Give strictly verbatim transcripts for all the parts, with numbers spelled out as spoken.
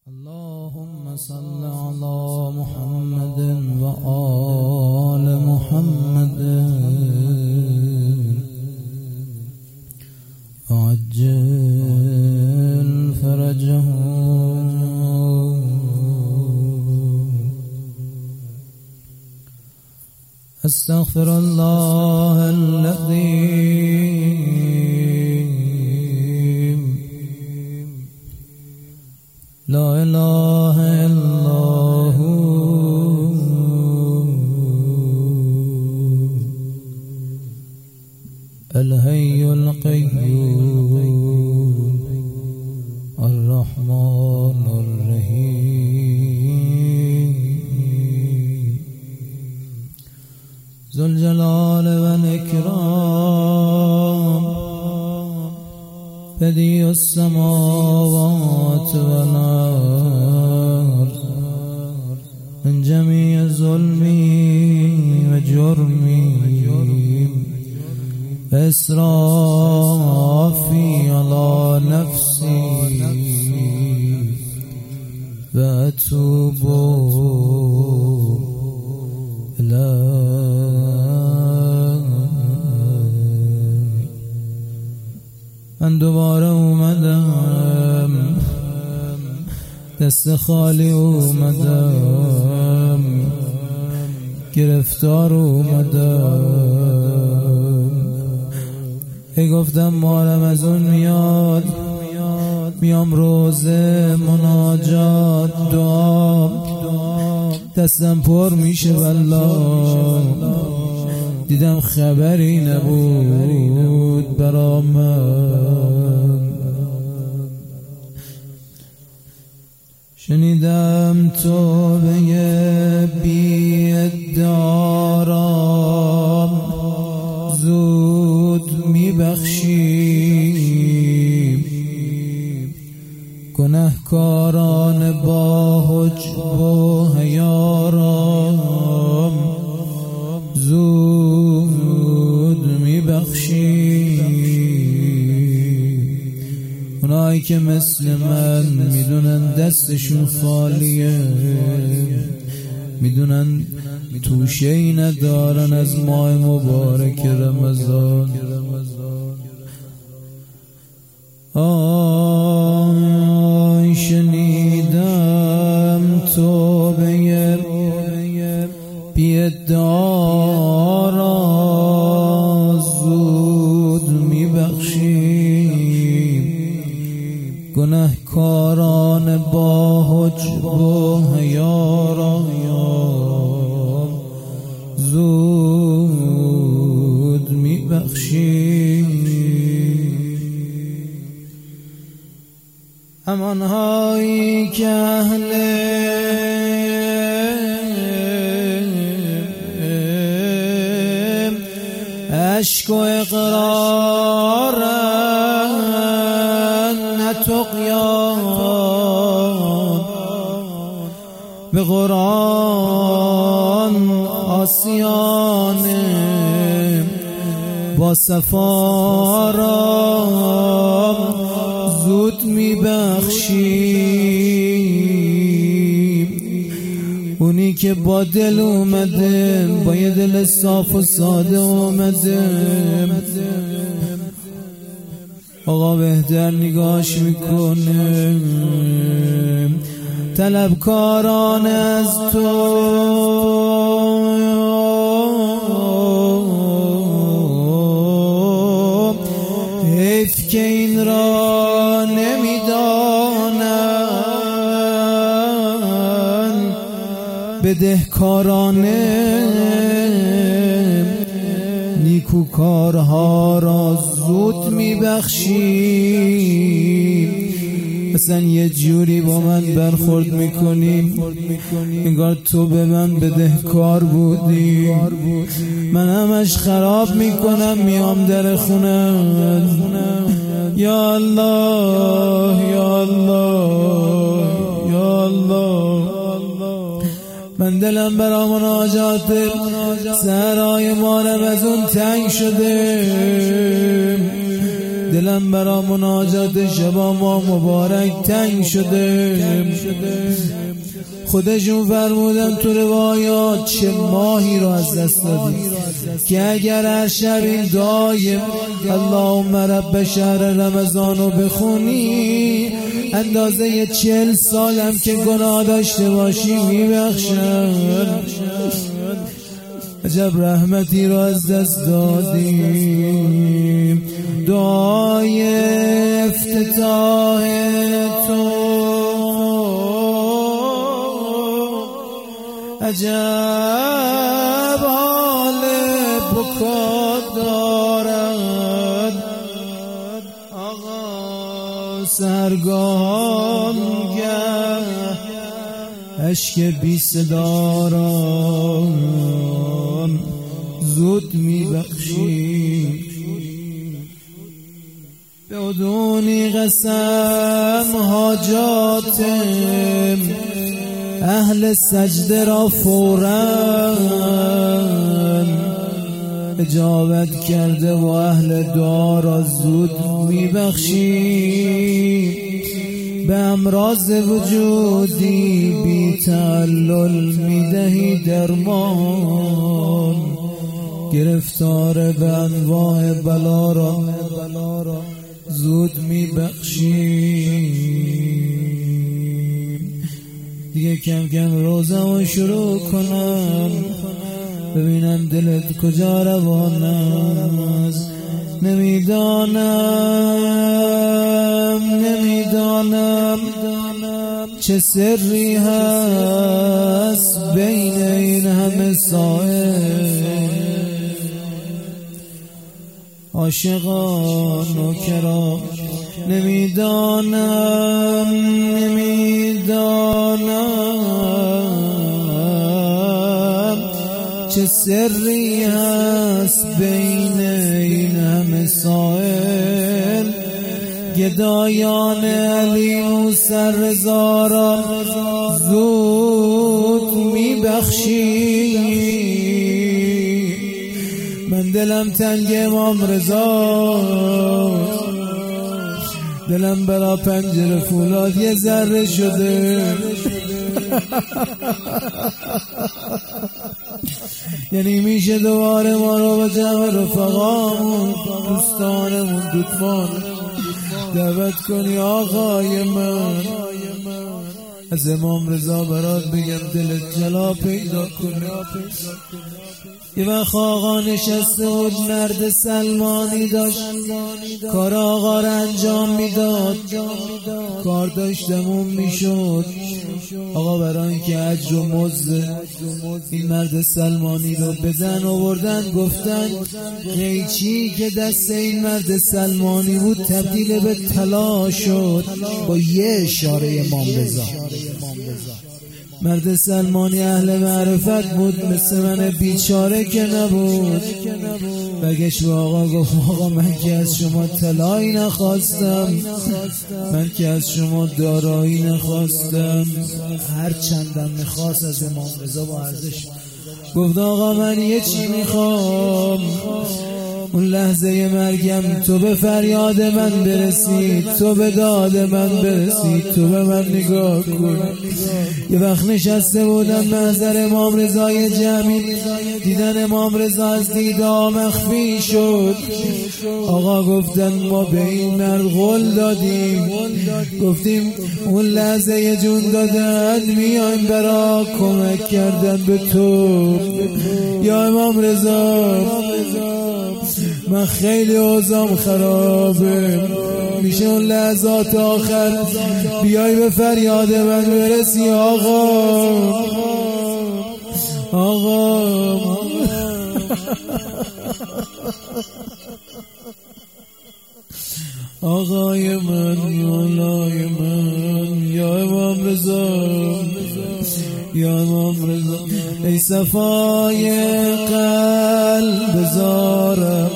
اللهم صل على محمد وآل محمد وعجل فرجه استغفر الله العظيم لا إله إلا هو الحي القيوم الرحمن الرحيم ذو الجلال والإكرام بديع السماوات والأرض من جميع ظلمي وجرمي وإسرافي على نفسي وأتوب إليك. من دوباره اومدم دست خالی اومدم گرفتار اومدم ای گفتم مارم از اون میاد میام روزه مناجات دعا دستم پر میشه والله دیدم خبری نبود برا من شنیدم توبه بی ادارام زود میبخشی گنهکاران با حجب و حیارام زود میبخشی اونایی که مثل من میدونن دستشون خالیه میدونن توشه‌ای ندارن از ماه مبارک رمضان آی شنیدم توبه بی ادعا را زود میبخشی گنهکاران با حجب و حیا را زود میبخشی همانهایی که اهل عشق و اقرارن نه طغیان به قرآن آسیان با صفا را زود میبخشی اونی که با دل اومده با یه دل صاف و ساده اومده آقا بهتر نگاش میکنه طلبکاران از تو حیف که این را نمیدانن بدهکارانه نیکوکارها را زود میبخشی مثلا یه جوری با من برخورد میکنی انگار تو به من بدهکار بودی من همش خراب میکنم میام در خونه یا الله یا الله یا الله من دلم برا مناجات سرای مالم از اون تنگ شده دلم برا مناجات شبا ما مبارک تنگ شده. خودشون فرمودن تو روایات چه ماهی رو از دست دادی که اگر هر شب این دایم اللهم رب شهر رمضان رو بخونی اندازه چهل سالم که گناه داشته باشی میبخشن. عجب رحمتی رو از دست دادیم. دعای افتتاح تو عجب حال بکا دارد. آقا سرگاهان گه اشک بی صداران زود می بخشی. بدونی قسم حاجاتم اهل سجده را فوراً اجابت کرده و اهل دعا را زود میبخشی. به امراض وجودی بی تعلل میدهی درمان. گرفتار به انواع بلا را زود میبخشی. دیگه کم کم روزمو شروع کنم ببینم دلت کجا روان است. نمیدانم نمیدانم چه سری هست بین این همه سائل. عاشقان و کرام نمیدانم نمیدانم چه سری هست بین این همه سائل. گدایان علی موسی رضا را زود میبخشی. من دلم تنگ امام رضا، دلم برا پنجره فولاد یه ذره شده. یعنی میشه دوباره ما رو به جمع رفقامون دوستانمون دوتفان دعوت کنی آقای من. از امام رضا برات بگم دلت جلا پیدا کنه. یه وقت آقا نشسته بود مرد سلمانی داشت کار آقا رو انجام میداد. کار داشتمون میشد. آقا برای اینکه اجر و مزد این مرد سلمانی رو بدن آوردن گفتن قیچی که دست این مرد سلمانی بود تبدیل به طلا شد با یه اشاره امام رضا. مرد سلمانی اهل معرفت بود مثل من بیچاره که نبود. بگش به آقا گفت آقا من که از شما طلایی نخواستم، من که از شما دارایی نخواستم. هر چندم میخواست از امام رضا با ارزش. گفت آقا من یه چی میخوام، اون لحظه مرگم تو به فریاد من برسید، تو به داد من برسید، تو به من نگاه کن. یه وقت نشسته بودم محضر امام رضای جمعی، دیدن امام رضا از دیدا مخفی شد. آقا گفتن ما به این مرد قول دادیم، گفتیم اون لحظه یه جون دادن میایم برا کمک کردن به تو. یا امام رضا من خیلی اوضاعم خرابه، میشه اون لحظات آخر بیای به فریاد من برسی آقا. آقا آقای من، مولای من، یا امام رضا، یا امام رضا. ای صفای قلب زارم،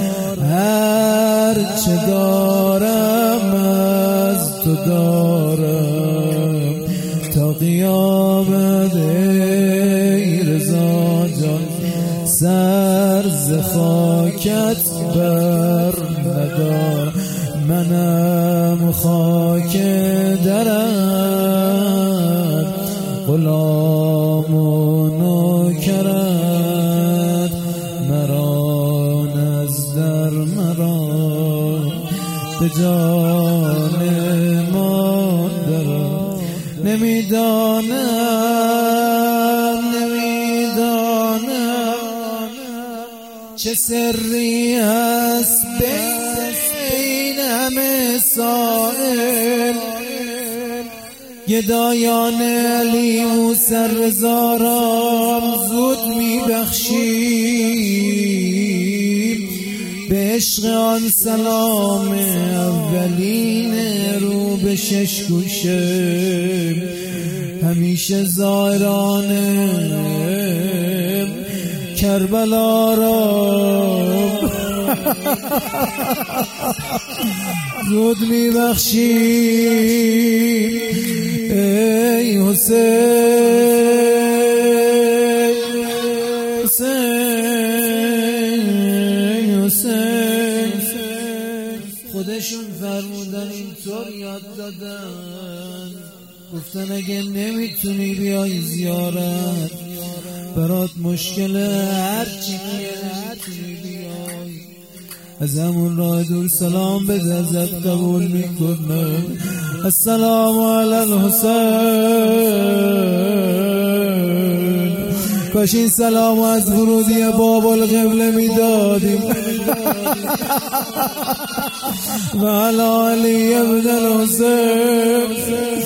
هر چه دارم از تو دارم تا قیامت. ای رضا جان سر ز خاکت بر ندارم. منم خاک درت، غلام و نوکرت، مرا نزدر مرا به جان مادرم. نمیدانم نمیدانم چه سری هست بین همه سائل، گدایان علی موسی رضا را زود میبخشیم، به عشق آن سلام اولین رو به شش گوشه، همیشه زائران کربلا را زود میبخشیم. ای حسین حسین حسین، خودشون فرمودن اینطور یاد دادن، گفتن اگه نمیتونی بیای زیارت، برات مشکله، هرچی که نمیتونی بیای، از همون راه دور سلام بده، ازت قبول میکنم. السلام علی الحسین. کاش این سلام از ورودی باب القبله میدادیم. و علی علی ابن الحسین.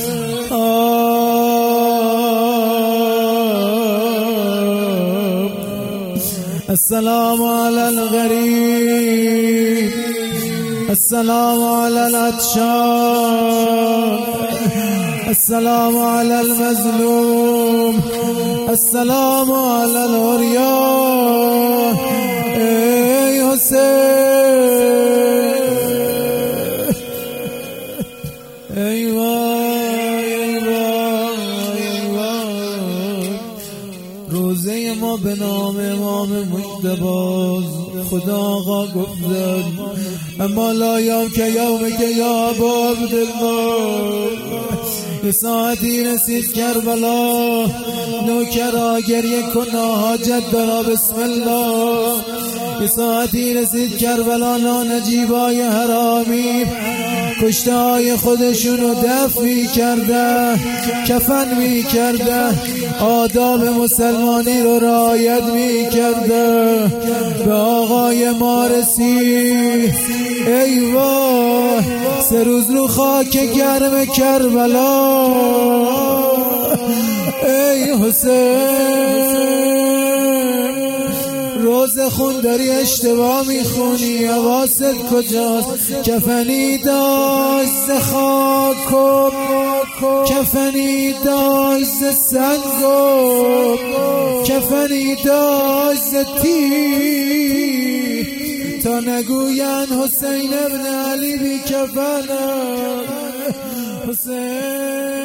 السلام علی الغریب، السلام علی العطشان، السلام علی المظلوم، السلام علی العریان. ای حسین، ای وای ای وای ای وای. روزه ما به نام امام مجتبی خدا آقا گفتن اما لا یوم که یوم که یا ابا عبدالله. یه ساعتی رسید کربلا، نوکرا گریه کن حاجت دارا بسم الله. یه ساعتی رسید کربلا، نانجیبای حرامی کشته های خودشون رو دفن می کرده، کفن می کرده، آداب مسلمانی رو رعایت می کرده. به آقای ما رسید، ای وای، سه روز رو خاک گرم کربلا. ای حسین، روز خون داری اشتباه میخونی، حواست کجاست؟ کفنی داشت ز خاک و کفنی داشت ز سنگ و کفنی داشت ز تیر، تا نگوین حسین ابن علی بی کفنم. حسین